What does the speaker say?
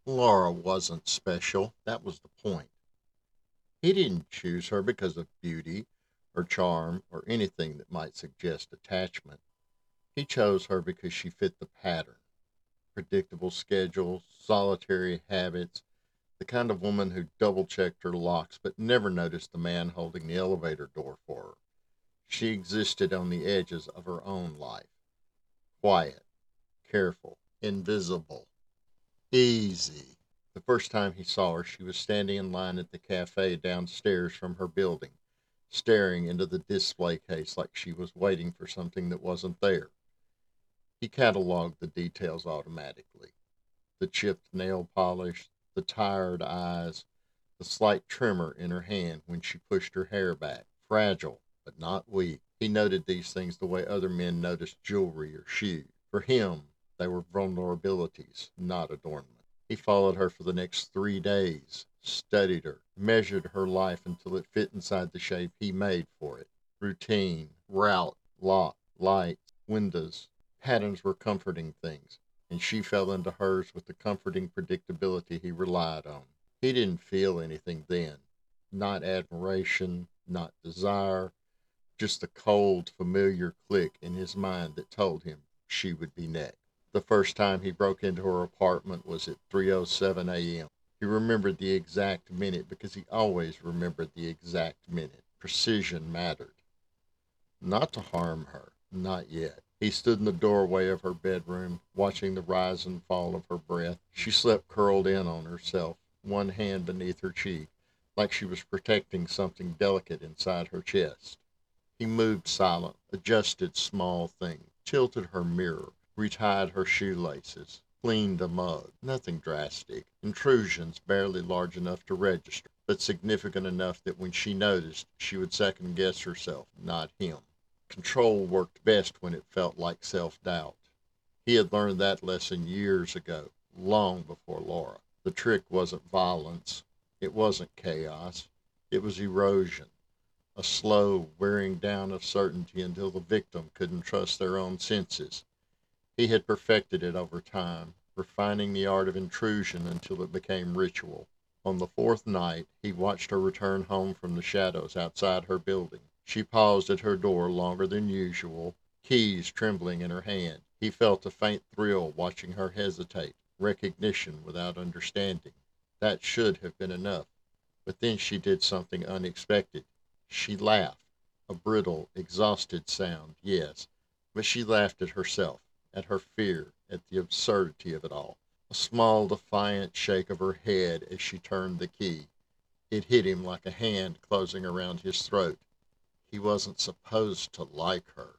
Laura wasn't special. That was the point. He didn't choose her because of beauty or charm or anything that might suggest attachment. He chose her because she fit the pattern: predictable schedule, solitary habits, the kind of woman who double checked her locks but never noticed the man holding the elevator door for her. She existed on the edges of her own life, quiet, careful, invisible, easy. The first time he saw her, she was standing in line at the cafe downstairs from her building, staring into the display case like she was waiting for something that wasn't there. He cataloged the details automatically: the chipped nail polish, the tired eyes, the slight tremor in her hand when she pushed her hair back. Fragile, but not weak. He noted these things the way other men noticed jewelry or shoes. For him, they were vulnerabilities, not adornment. He followed her for the next 3 days, studied her, measured her life until it fit inside the shape he made for it. Routine, route, lock, lights, windows. Patterns were comforting things, and she fell into hers with the comforting predictability he relied on. He didn't feel anything then. Not admiration, not desire, just the cold, familiar click in his mind that told him she would be next. The first time he broke into her apartment was at 3:07 a.m. He remembered the exact minute because he always remembered the exact minute. Precision mattered. Not to harm her, not yet. He stood in the doorway of her bedroom, watching the rise and fall of her breath. She slept curled in on herself, one hand beneath her cheek, like she was protecting something delicate inside her chest. He moved silent, adjusted small things, tilted her mirror, retied her shoelaces, cleaned a mug. Nothing drastic. Intrusions barely large enough to register, but significant enough that when she noticed, she would second guess herself, not him. Control worked best when it felt like self doubt. He had learned that lesson years ago, long before Laura. The trick wasn't violence, it wasn't chaos, it was erosion, a slow wearing down of certainty until the victim couldn't trust their own senses. He had perfected it over time, refining the art of intrusion until it became ritual. On the fourth night, he watched her return home from the shadows outside her building. She paused at her door longer than usual, keys trembling in her hand. He felt a faint thrill watching her hesitate, recognition without understanding. That should have been enough. But then she did something unexpected. She laughed. A brittle, exhausted sound, yes, but she laughed at herself, at her fear, at the absurdity of it all. A small, defiant shake of her head as she turned the key. It hit him like a hand closing around his throat. He wasn't supposed to like her.